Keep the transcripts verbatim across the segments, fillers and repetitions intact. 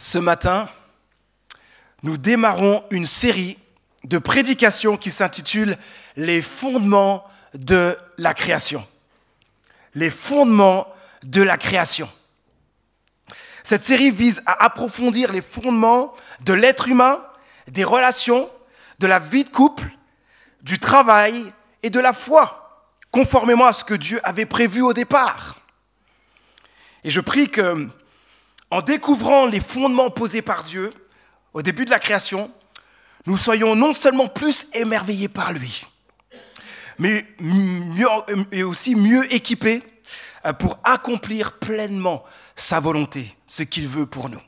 Ce matin, nous démarrons une série de prédications qui s'intitule « Les fondements de la création ». Les fondements de la création. Cette série vise à approfondir les fondements de l'être humain, des relations, de la vie de couple, du travail et de la foi, conformément à ce que Dieu avait prévu au départ. Et je prie que, en découvrant les fondements posés par Dieu au début de la création, nous soyons non seulement plus émerveillés par lui, mais mieux, et aussi mieux équipés pour accomplir pleinement sa volonté, ce qu'il veut pour nous.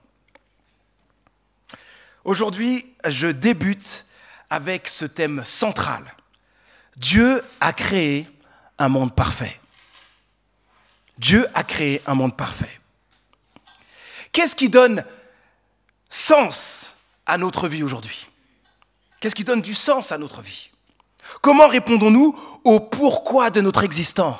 Aujourd'hui, je débute avec ce thème central. Dieu a créé un monde parfait. Dieu a créé un monde parfait. Qu'est-ce qui donne sens à notre vie aujourd'hui ? Qu'est-ce qui donne du sens à notre vie ? Comment répondons-nous au pourquoi de notre existence ?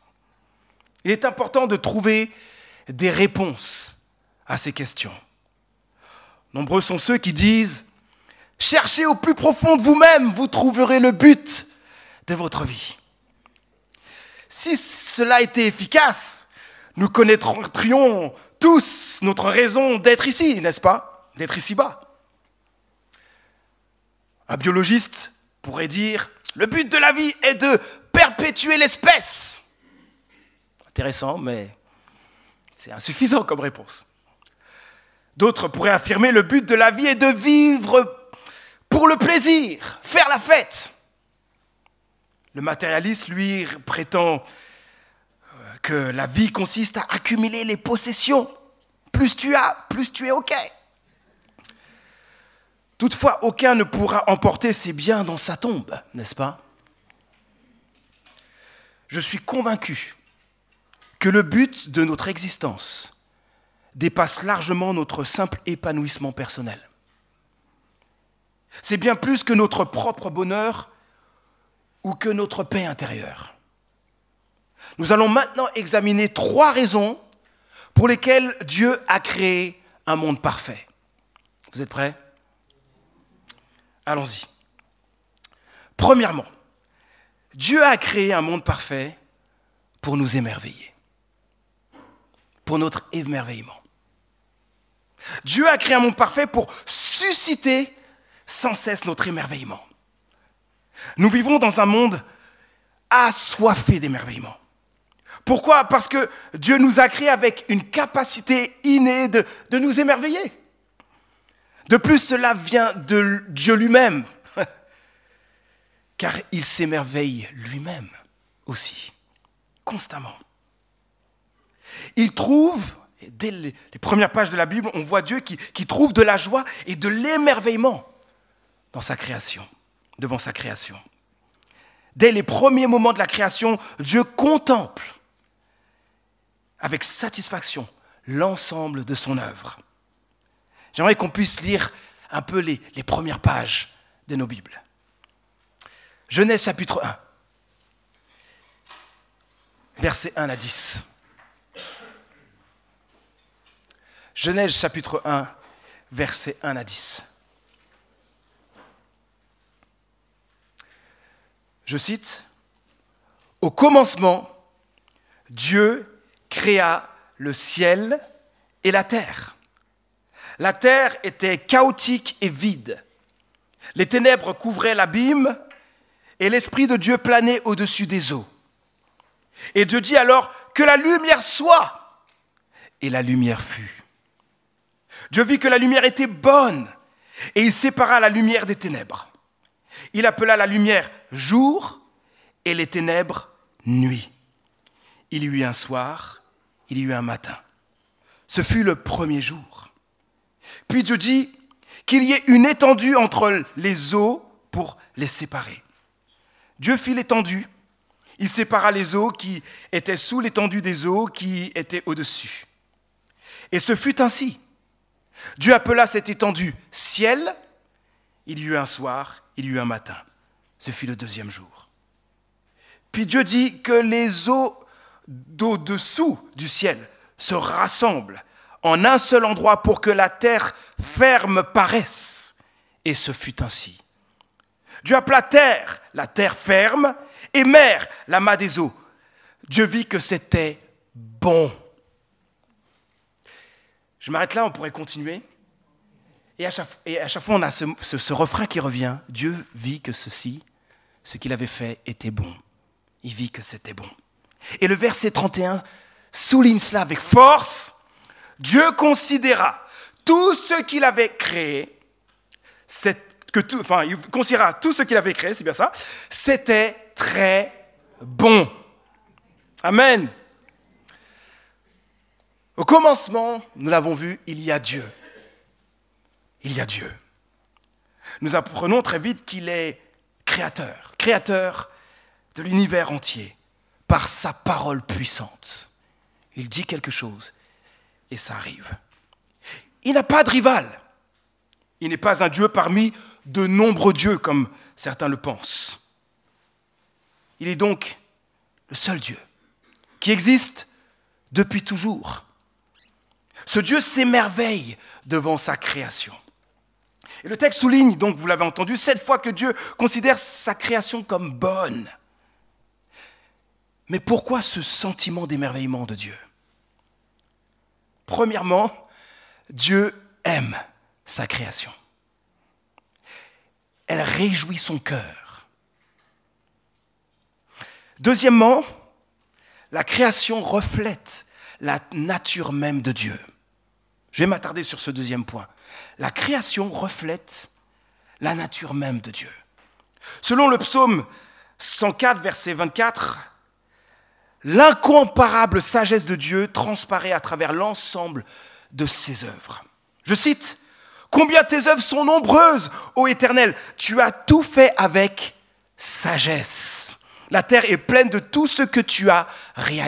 Il est important de trouver des réponses à ces questions. Nombreux sont ceux qui disent « Cherchez au plus profond de vous-même, vous trouverez le but de votre vie. » Si cela était efficace, nous connaîtrions tous notre raison d'être ici, n'est-ce pas ? D'être ici-bas. Un biologiste pourrait dire « Le but de la vie est de perpétuer l'espèce. » Intéressant, mais c'est insuffisant comme réponse. D'autres pourraient affirmer « Le but de la vie est de vivre pour le plaisir, faire la fête. » Le matérialiste, lui, prétend que la vie consiste à accumuler les possessions. Plus tu as, plus tu es OK. Toutefois, aucun ne pourra emporter ses biens dans sa tombe, n'est-ce pas ? Je suis convaincu que le but de notre existence dépasse largement notre simple épanouissement personnel. C'est bien plus que notre propre bonheur ou que notre paix intérieure. Nous allons maintenant examiner trois raisons pour lesquelles Dieu a créé un monde parfait. Vous êtes prêts ? Allons-y. Premièrement, Dieu a créé un monde parfait pour nous émerveiller, pour notre émerveillement. Dieu a créé un monde parfait pour susciter sans cesse notre émerveillement. Nous vivons dans un monde assoiffé d'émerveillement. Pourquoi ? Parce que Dieu nous a créés avec une capacité innée de, de nous émerveiller. De plus, cela vient de Dieu lui-même, car il s'émerveille lui-même aussi, constamment. Il trouve, dès les premières pages de la Bible, on voit Dieu qui, qui trouve de la joie et de l'émerveillement dans sa création, devant sa création. Dès les premiers moments de la création, Dieu contemple avec satisfaction l'ensemble de son œuvre. J'aimerais qu'on puisse lire un peu les, les premières pages de nos Bibles. Genèse chapitre un, versets un à dix. Genèse chapitre un, versets un à dix. Je cite, « Au commencement, Dieu créa le ciel et la terre. La terre était chaotique et vide. Les ténèbres couvraient l'abîme et l'Esprit de Dieu planait au-dessus des eaux. Et Dieu dit alors que la lumière soit, et la lumière fut. Dieu vit que la lumière était bonne et il sépara la lumière des ténèbres. Il appela la lumière jour et les ténèbres nuit. Il y eut un soir, il y eut un matin. Ce fut le premier jour. Puis Dieu dit qu'il y ait une étendue entre les eaux pour les séparer. Dieu fit l'étendue. Il sépara les eaux qui étaient sous l'étendue des eaux qui étaient au-dessus. Et ce fut ainsi. Dieu appela cette étendue ciel. Il y eut un soir, il y eut un matin. Ce fut le deuxième jour. Puis Dieu dit que les eaux d'au-dessous du ciel se rassemblent en un seul endroit pour que la terre ferme paraisse. Et ce fut ainsi. Dieu appela terre, la terre ferme, et mer, la main des eaux. Dieu vit que c'était bon. Je m'arrête là, on pourrait continuer. Et à chaque, et à chaque fois, on a ce, ce, ce refrain qui revient. Dieu vit que ceci, ce qu'il avait fait, était bon. Il vit que c'était bon. Et le verset trente et un souligne cela avec force. Dieu considéra tout ce qu'il avait créé, que tout, enfin, il considéra tout ce qu'il avait créé, c'est bien ça, c'était très bon. Amen. Au commencement, nous l'avons vu, il y a Dieu. Il y a Dieu. Nous apprenons très vite qu'il est créateur, créateur de l'univers entier, par sa parole puissante. Il dit quelque chose et ça arrive. Il n'a pas de rival. Il n'est pas un Dieu parmi de nombreux dieux, comme certains le pensent. Il est donc le seul Dieu qui existe depuis toujours. Ce Dieu s'émerveille devant sa création. Et le texte souligne, donc vous l'avez entendu, cette fois que Dieu considère sa création comme bonne. Mais pourquoi ce sentiment d'émerveillement de Dieu ? Premièrement, Dieu aime sa création. Elle réjouit son cœur. Deuxièmement, la création reflète la nature même de Dieu. Je vais m'attarder sur ce deuxième point. La création reflète la nature même de Dieu. Selon le psaume cent quatre, verset vingt-quatre, l'incomparable sagesse de Dieu transparaît à travers l'ensemble de ses œuvres. Je cite, « Combien tes œuvres sont nombreuses, ô Éternel, tu as tout fait avec sagesse. La terre est pleine de tout ce que tu as réalisé. »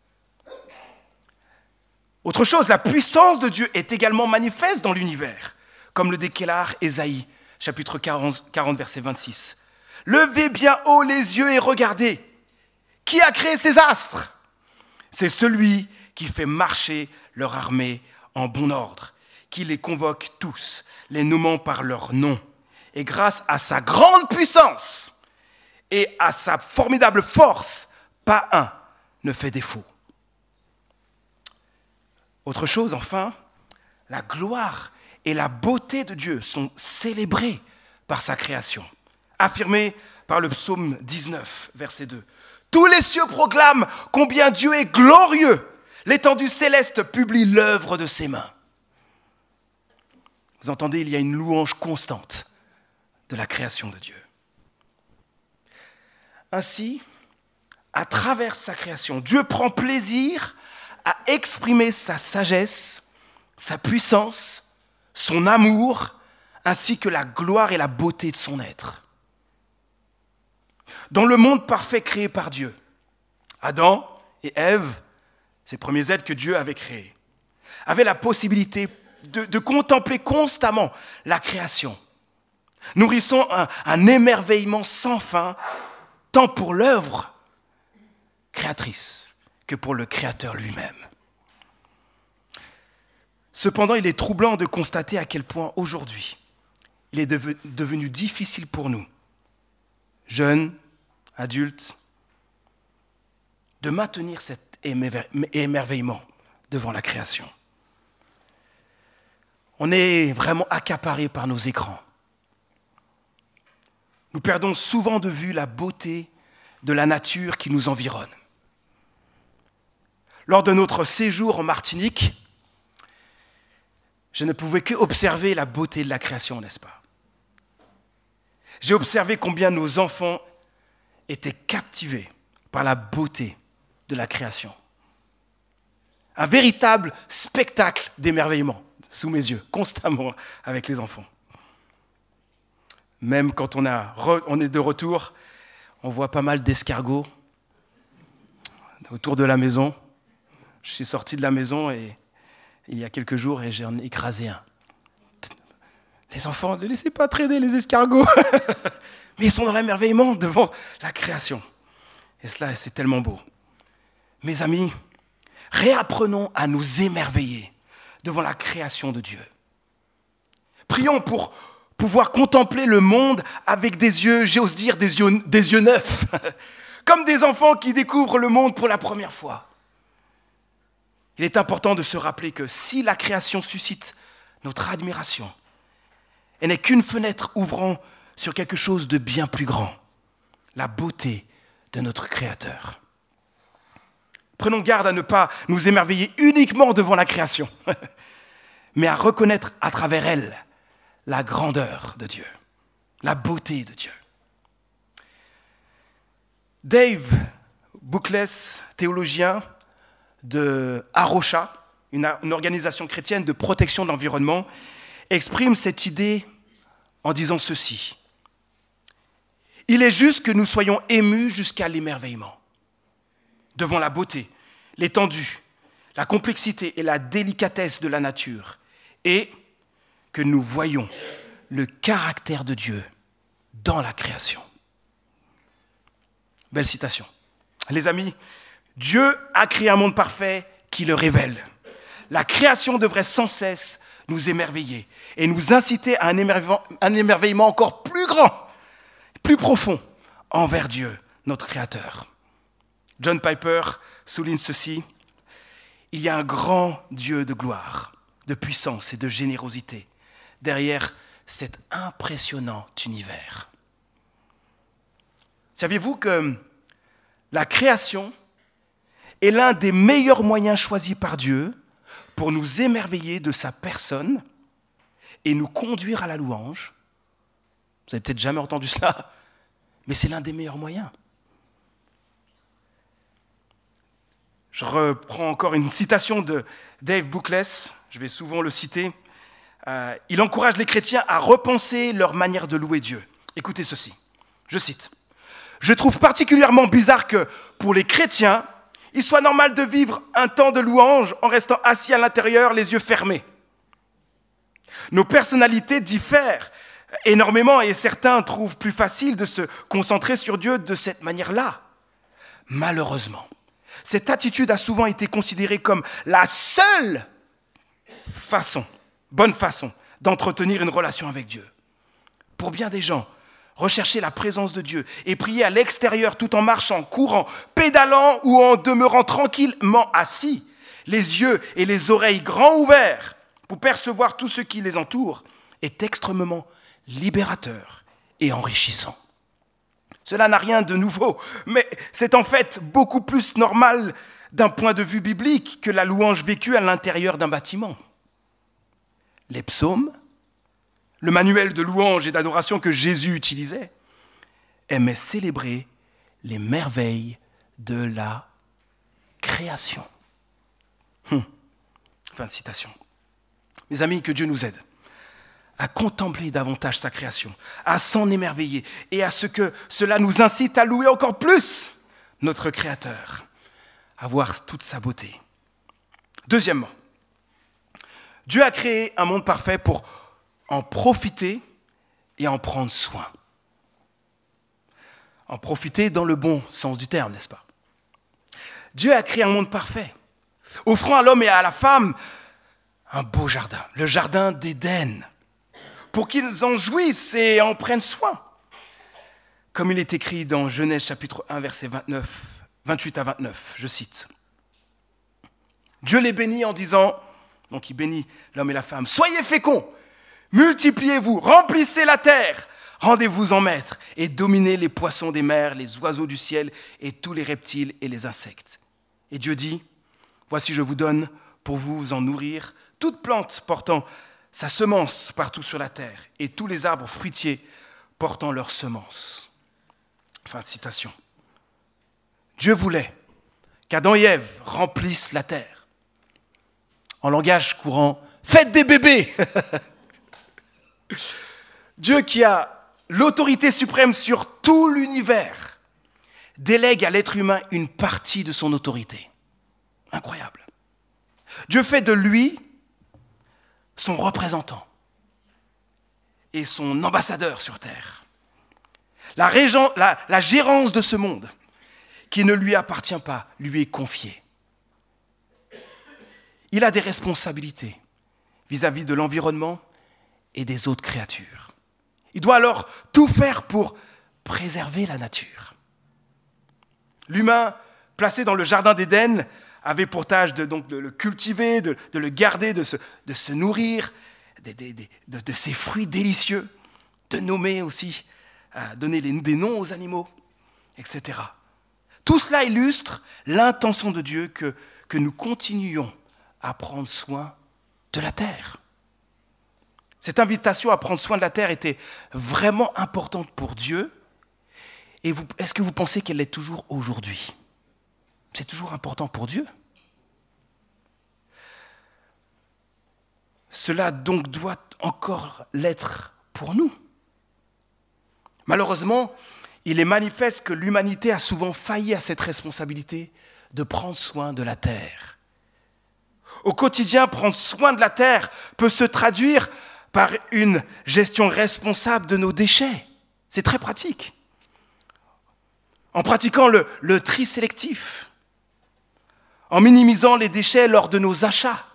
Autre chose, la puissance de Dieu est également manifeste dans l'univers, comme le déclare Ésaïe, chapitre quarante, quarante, verset vingt-six. « Levez bien haut les yeux et regardez. Qui a créé ces astres ? C'est celui qui fait marcher leur armée en bon ordre, qui les convoque tous, les nommant par leur nom. Et grâce à sa grande puissance et à sa formidable force, pas un ne fait défaut. » Autre chose, enfin, la gloire et la beauté de Dieu sont célébrées par sa création. Affirmé par le psaume dix-neuf, verset deux. « Tous les cieux proclament combien Dieu est glorieux. L'étendue céleste publie l'œuvre de ses mains. » Vous entendez, il y a une louange constante de la création de Dieu. Ainsi, à travers sa création, Dieu prend plaisir à exprimer sa sagesse, sa puissance, son amour, ainsi que la gloire et la beauté de son être. Dans le monde parfait créé par Dieu, Adam et Ève, ces premiers êtres que Dieu avait créés, avaient la possibilité de, de contempler constamment la création, nourrissant un, un émerveillement sans fin, tant pour l'œuvre créatrice que pour le Créateur lui-même. Cependant, il est troublant de constater à quel point aujourd'hui, il est devenu difficile pour nous, jeunes, adultes, de maintenir cet émerveillement devant la création. On est vraiment accaparés par nos écrans. Nous perdons souvent de vue la beauté de la nature qui nous environne. Lors de notre séjour en Martinique, je ne pouvais qu'observer la beauté de la création, n'est-ce pas ? J'ai observé combien nos enfants étaient captivés par la beauté de la création. Un véritable spectacle d'émerveillement sous mes yeux, constamment avec les enfants. Même quand on, a, on est de retour, on voit pas mal d'escargots autour de la maison. Je suis sorti de la maison et, il y a quelques jours et j'en ai écrasé un. Les enfants, ne laissez pas traîner les escargots. Mais ils sont dans l'émerveillement devant la création. Et cela, c'est tellement beau. Mes amis, réapprenons à nous émerveiller devant la création de Dieu. Prions pour pouvoir contempler le monde avec des yeux, j'ose dire, des yeux, des yeux neufs, comme des enfants qui découvrent le monde pour la première fois. Il est important de se rappeler que si la création suscite notre admiration, elle n'est qu'une fenêtre ouvrant sur quelque chose de bien plus grand, la beauté de notre Créateur. Prenons garde à ne pas nous émerveiller uniquement devant la création, mais à reconnaître à travers elle la grandeur de Dieu, la beauté de Dieu. Dave Bookless, théologien de Arocha, une, une organisation chrétienne de protection de l'environnement, exprime cette idée en disant ceci. Il est juste que nous soyons émus jusqu'à l'émerveillement devant la beauté, l'étendue, la complexité et la délicatesse de la nature, et que nous voyons le caractère de Dieu dans la création. Belle citation. Les amis, Dieu a créé un monde parfait qui le révèle. La création devrait sans cesse nous émerveiller et nous inciter à un émerveillement, un émerveillement encore plus grand, plus profond envers Dieu, notre Créateur. John Piper souligne ceci. Il y a un grand Dieu de gloire, de puissance et de générosité derrière cet impressionnant univers. Saviez-vous que la création est l'un des meilleurs moyens choisis par Dieu pour nous émerveiller de sa personne et nous conduire à la louange? Vous n'avez peut-être jamais entendu cela, mais c'est l'un des meilleurs moyens. Je reprends encore une citation de Dave Bookless, je vais souvent le citer. Euh, il encourage les chrétiens à repenser leur manière de louer Dieu. Écoutez ceci, je cite. « Je trouve particulièrement bizarre que, pour les chrétiens, il soit normal de vivre un temps de louange en restant assis à l'intérieur, les yeux fermés. Nos personnalités diffèrent énormément et certains trouvent plus facile de se concentrer sur Dieu de cette manière-là. Malheureusement, cette attitude a souvent été considérée comme la seule façon, bonne façon, d'entretenir une relation avec Dieu. Pour bien des gens, rechercher la présence de Dieu et prier à l'extérieur tout en marchant, courant, pédalant ou en demeurant tranquillement assis, les yeux et les oreilles grands ouverts pour percevoir tout ce qui les entoure, est extrêmement libérateur et enrichissant. Cela n'a rien de nouveau, mais c'est en fait beaucoup plus normal d'un point de vue biblique que la louange vécue à l'intérieur d'un bâtiment. Les psaumes, le manuel de louange et d'adoration que Jésus utilisait, aimait célébrer les merveilles de la création. Hum. Fin de citation. Mes amis, que Dieu nous aide à contempler davantage sa création, à s'en émerveiller et à ce que cela nous incite à louer encore plus notre Créateur, à voir toute sa beauté. Deuxièmement, Dieu a créé un monde parfait pour en profiter et en prendre soin. En profiter dans le bon sens du terme, n'est-ce pas? Dieu a créé un monde parfait, offrant à l'homme et à la femme un beau jardin, le jardin d'Éden, pour qu'ils en jouissent et en prennent soin. Comme il est écrit dans Genèse chapitre un, versets vingt-neuf, vingt-huit à vingt-neuf, je cite. Dieu les bénit en disant, donc il bénit l'homme et la femme, « Soyez féconds, multipliez-vous, remplissez la terre, rendez-vous en maître et dominez les poissons des mers, les oiseaux du ciel et tous les reptiles et les insectes. » Et Dieu dit, « Voici je vous donne pour vous en nourrir toute plante portant sa semence partout sur la terre, et tous les arbres fruitiers portant leur semence. » Fin de citation. Dieu voulait qu'Adam et Ève remplissent la terre. En langage courant, faites des bébés. Dieu qui a l'autorité suprême sur tout l'univers délègue à l'être humain une partie de son autorité. Incroyable. Dieu fait de lui son représentant et son ambassadeur sur terre. La, régent, la, la gérance de ce monde qui ne lui appartient pas lui est confiée. Il a des responsabilités vis-à-vis de l'environnement et des autres créatures. Il doit alors tout faire pour préserver la nature. L'humain, placé dans le jardin d'Éden, avait pour tâche de, donc, de le cultiver, de, de le garder, de se, de se nourrir de, de, de, de, de ses fruits délicieux, de nommer aussi, euh, donner les, des noms aux animaux, et cetera. Tout cela illustre l'intention de Dieu que, que nous continuions à prendre soin de la terre. Cette invitation à prendre soin de la terre était vraiment importante pour Dieu. Et vous, est-ce que vous pensez qu'elle l'est toujours aujourd'hui ? C'est toujours important pour Dieu. Cela donc doit encore l'être pour nous. Malheureusement, il est manifeste que l'humanité a souvent failli à cette responsabilité de prendre soin de la terre. Au quotidien, prendre soin de la terre peut se traduire par une gestion responsable de nos déchets. C'est très pratique. En pratiquant le, le tri sélectif, en minimisant les déchets lors de nos achats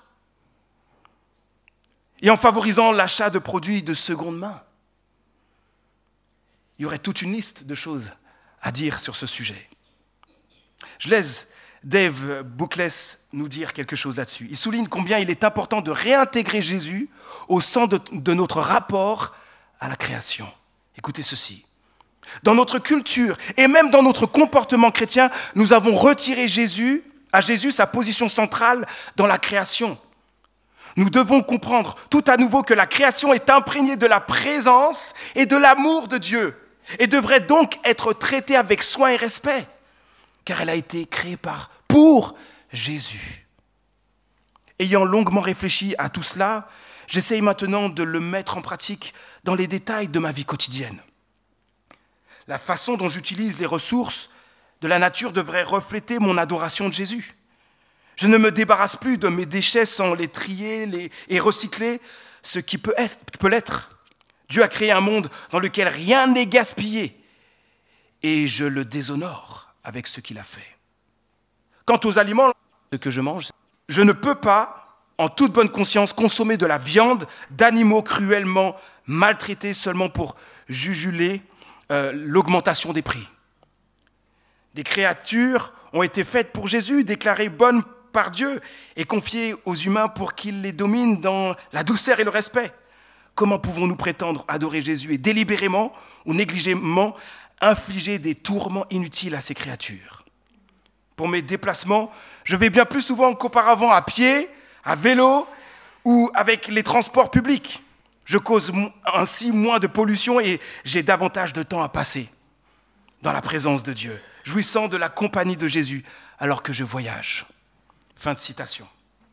et en favorisant l'achat de produits de seconde main. Il y aurait toute une liste de choses à dire sur ce sujet. Je laisse Dave Bookless nous dire quelque chose là-dessus. Il souligne combien il est important de réintégrer Jésus au centre de, de notre rapport à la création. Écoutez ceci. Dans notre culture et même dans notre comportement chrétien, nous avons retiré Jésus, à Jésus sa position centrale dans la création. Nous devons comprendre tout à nouveau que la création est imprégnée de la présence et de l'amour de Dieu et devrait donc être traitée avec soin et respect, car elle a été créée par, pour Jésus. Ayant longuement réfléchi à tout cela, j'essaye maintenant de le mettre en pratique dans les détails de ma vie quotidienne. La façon dont j'utilise les ressources de la nature devrait refléter mon adoration de Jésus. Je ne me débarrasse plus de mes déchets sans les trier les, et recycler, ce qui peut, être, peut l'être. Dieu a créé un monde dans lequel rien n'est gaspillé et je le déshonore avec ce qu'il a fait. Quant aux aliments, ce que je mange, je ne peux pas, en toute bonne conscience, consommer de la viande d'animaux cruellement maltraités seulement pour juguler euh, l'augmentation des prix. Des créatures ont été faites pour Jésus, déclarées bonnes par Dieu et confiées aux humains pour qu'ils les dominent dans la douceur et le respect. Comment pouvons-nous prétendre adorer Jésus et délibérément ou négligemment infliger des tourments inutiles à ces créatures ? Pour mes déplacements, je vais bien plus souvent qu'auparavant à pied, à vélo ou avec les transports publics. Je cause ainsi moins de pollution et j'ai davantage de temps à passer dans la présence de Dieu, jouissant de la compagnie de Jésus alors que je voyage. Fin de citation.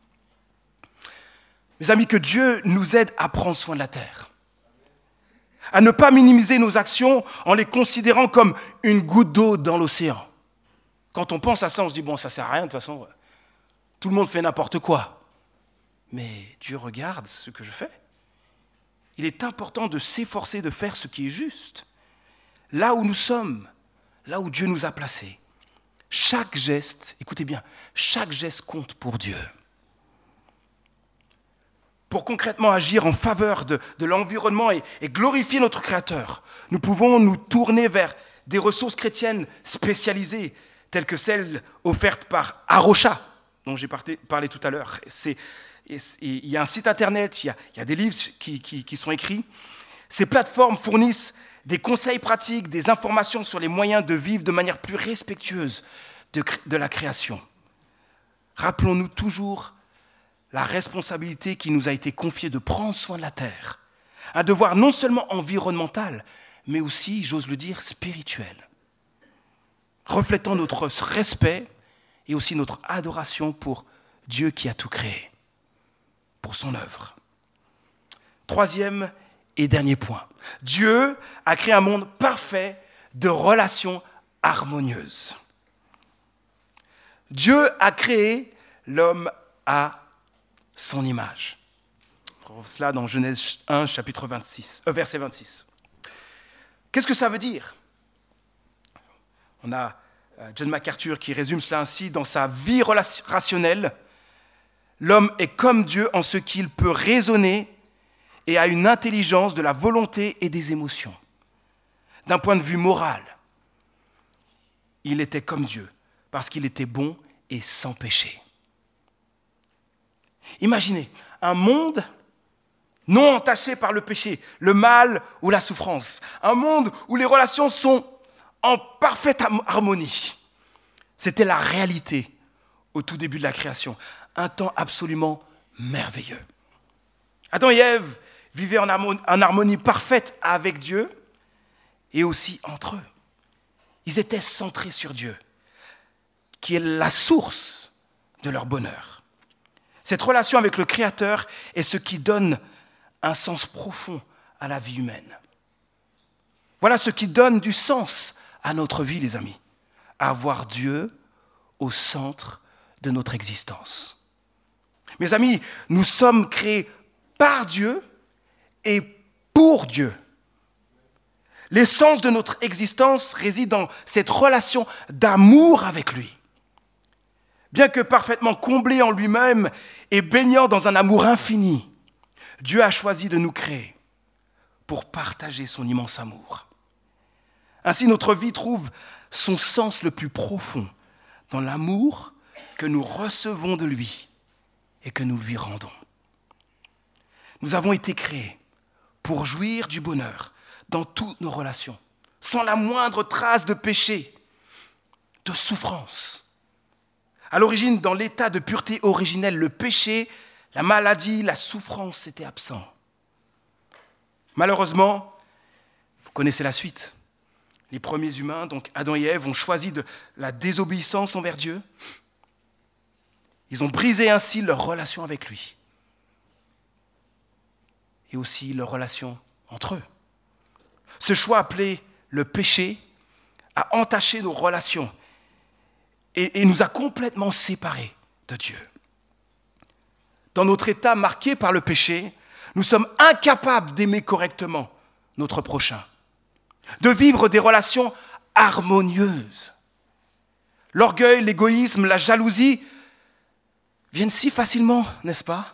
Mes amis, que Dieu nous aide à prendre soin de la terre, à ne pas minimiser nos actions en les considérant comme une goutte d'eau dans l'océan. Quand on pense à ça, on se dit, bon, ça ne sert à rien, de toute façon, tout le monde fait n'importe quoi. Mais Dieu regarde ce que je fais. Il est important de s'efforcer de faire ce qui est juste, là où nous sommes, là où Dieu nous a placés. Chaque geste, écoutez bien, chaque geste compte pour Dieu. Pour concrètement agir en faveur de, de l'environnement et, et glorifier notre Créateur, nous pouvons nous tourner vers des ressources chrétiennes spécialisées, telles que celles offertes par Arocha, dont j'ai parlé, parlé tout à l'heure. C'est, et, et, il y a un site internet, il y a, il y a des livres qui, qui, qui sont écrits. Ces plateformes fournissent des conseils pratiques, des informations sur les moyens de vivre de manière plus respectueuse de, de la création. Rappelons-nous toujours la responsabilité qui nous a été confiée de prendre soin de la terre. Un devoir non seulement environnemental, mais aussi, j'ose le dire, spirituel. Reflétant notre respect et aussi notre adoration pour Dieu qui a tout créé, pour son œuvre. Troisième et dernier point. Dieu a créé un monde parfait de relations harmonieuses. Dieu a créé l'homme à son image. On trouve cela dans Genèse un, chapitre vingt-six, euh, verset vingt-six. Qu'est-ce que ça veut dire ? On a John MacArthur qui résume cela ainsi: dans sa vie rationnelle, l'homme est comme Dieu en ce qu'il peut raisonner et a une intelligence de la volonté et des émotions. D'un point de vue moral, il était comme Dieu parce qu'il était bon et sans péché. Imaginez un monde non entaché par le péché, le mal ou la souffrance. Un monde où les relations sont en parfaite harmonie. C'était la réalité au tout début de la création. Un temps absolument merveilleux. Adam et Ève vivaient en harmonie, en harmonie parfaite avec Dieu et aussi entre eux. Ils étaient centrés sur Dieu, qui est la source de leur bonheur. Cette relation avec le Créateur est ce qui donne un sens profond à la vie humaine. Voilà ce qui donne du sens à notre vie, les amis. Avoir Dieu au centre de notre existence. Mes amis, nous sommes créés par Dieu et pour Dieu. L'essence de notre existence réside dans cette relation d'amour avec lui. Bien que parfaitement comblé en lui-même et baignant dans un amour infini, Dieu a choisi de nous créer pour partager son immense amour. Ainsi, notre vie trouve son sens le plus profond dans l'amour que nous recevons de lui et que nous lui rendons. Nous avons été créés pour jouir du bonheur dans toutes nos relations, sans la moindre trace de péché, de souffrance. À l'origine, dans l'état de pureté originelle, le péché, la maladie, la souffrance étaient absents. Malheureusement, vous connaissez la suite. Les premiers humains, donc Adam et Ève, ont choisi de la désobéissance envers Dieu. Ils ont brisé ainsi leur relation avec lui. Et aussi leur relation entre eux. Ce choix appelé le péché a entaché nos relations et, et nous a complètement séparés de Dieu. Dans notre état marqué par le péché, nous sommes incapables d'aimer correctement notre prochain, de vivre des relations harmonieuses. L'orgueil, l'égoïsme, la jalousie viennent si facilement, n'est-ce pas?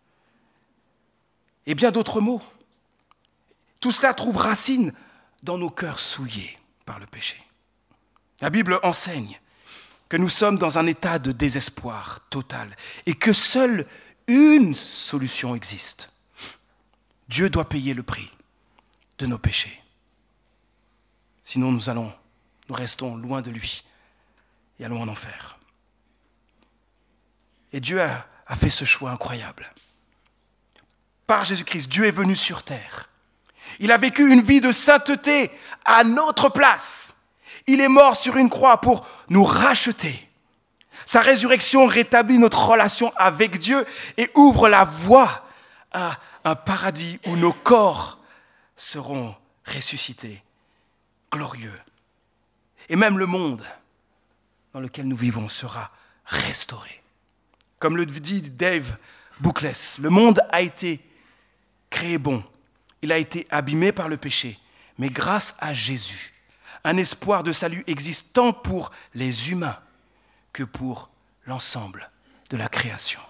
Et bien d'autres mots. Tout cela trouve racine dans nos cœurs souillés par le péché. La Bible enseigne que nous sommes dans un état de désespoir total et que seule une solution existe. Dieu doit payer le prix de nos péchés. Sinon nous allons, nous restons loin de lui et allons en enfer. Et Dieu a, a fait ce choix incroyable. Par Jésus-Christ, Dieu est venu sur terre. Il a vécu une vie de sainteté à notre place. Il est mort sur une croix pour nous racheter. Sa résurrection rétablit notre relation avec Dieu et ouvre la voie à un paradis où nos corps seront ressuscités, glorieux. Et même le monde dans lequel nous vivons sera restauré. Comme le dit Dave Bookless, le monde a été créé bon. Il a été abîmé par le péché. Mais grâce à Jésus, un espoir de salut existe tant pour les humains que pour l'ensemble de la création.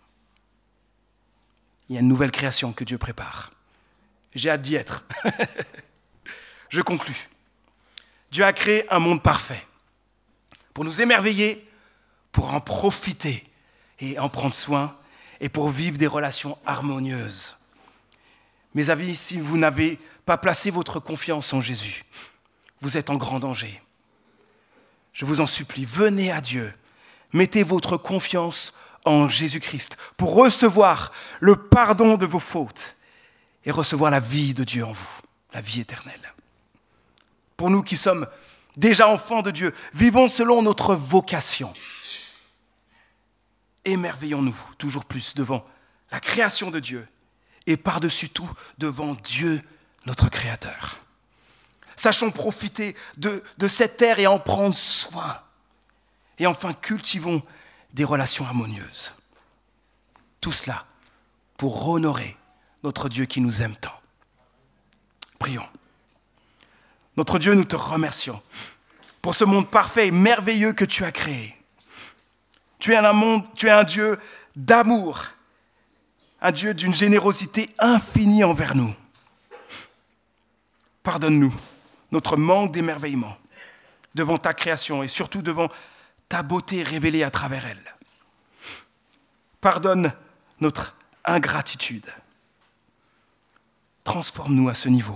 Il y a une nouvelle création que Dieu prépare. J'ai hâte d'y être. Je conclus. Dieu a créé un monde parfait pour nous émerveiller, pour en profiter et en prendre soin et pour vivre des relations harmonieuses. Mes amis, si vous n'avez pas placé votre confiance en Jésus, vous êtes en grand danger. Je vous en supplie, venez à Dieu. Mettez votre confiance en Jésus-Christ pour recevoir le pardon de vos fautes et recevoir la vie de Dieu en vous, la vie éternelle. Pour nous qui sommes déjà enfants de Dieu, vivons selon notre vocation. Émerveillons-nous toujours plus devant la création de Dieu et par-dessus tout devant Dieu, notre Créateur. Sachons profiter de, de cette terre et en prendre soin. Et enfin, cultivons des relations harmonieuses. Tout cela pour honorer notre Dieu qui nous aime tant. Prions. Notre Dieu, nous te remercions pour ce monde parfait et merveilleux que tu as créé. Tu es un, monde, tu es un Dieu d'amour, un Dieu d'une générosité infinie envers nous. Pardonne-nous notre manque d'émerveillement devant ta création et surtout devant ta beauté révélée à travers elle. Pardonne notre ingratitude. Transforme-nous à ce niveau.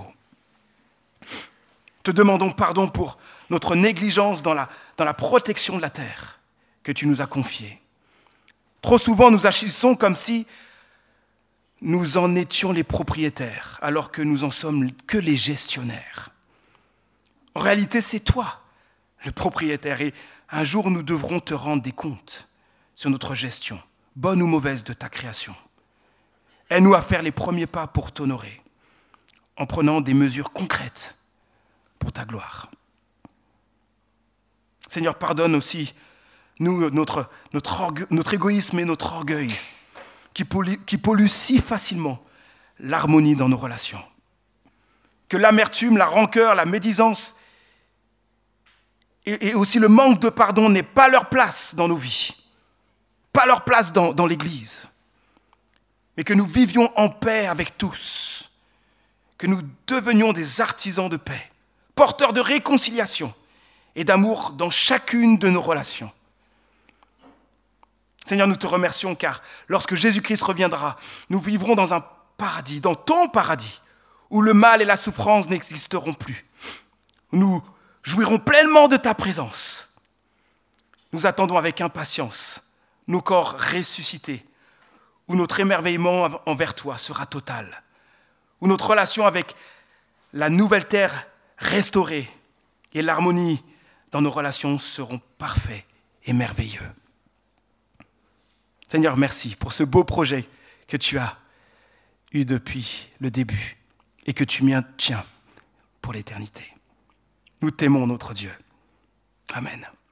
Te demandons pardon pour notre négligence dans la, dans la protection de la terre que tu nous as confiée. Trop souvent, nous agissons comme si nous en étions les propriétaires, alors que nous en sommes que les gestionnaires. En réalité, c'est toi, le propriétaire, et un jour, nous devrons te rendre des comptes sur notre gestion, bonne ou mauvaise, de ta création. Aide-nous à faire les premiers pas pour t'honorer, en prenant des mesures concrètes pour ta gloire. Seigneur, pardonne aussi nous, notre, notre, orgue, notre égoïsme et notre orgueil qui polluent, qui polluent si facilement l'harmonie dans nos relations. Que l'amertume, la rancœur, la médisance et, et aussi le manque de pardon n'aient pas leur place dans nos vies, pas leur place dans, dans l'Église, mais que nous vivions en paix avec tous, que nous devenions des artisans de paix, porteurs de réconciliation et d'amour dans chacune de nos relations. Seigneur, nous te remercions car lorsque Jésus-Christ reviendra, nous vivrons dans un paradis, dans ton paradis, où le mal et la souffrance n'existeront plus. Nous jouirons pleinement de ta présence. Nous attendons avec impatience nos corps ressuscités, où notre émerveillement envers toi sera total, où notre relation avec la nouvelle terre restaurée et l'harmonie dans nos relations seront parfaits et merveilleux. Seigneur, merci pour ce beau projet que tu as eu depuis le début et que tu maintiens pour l'éternité. Nous t'aimons, notre Dieu. Amen.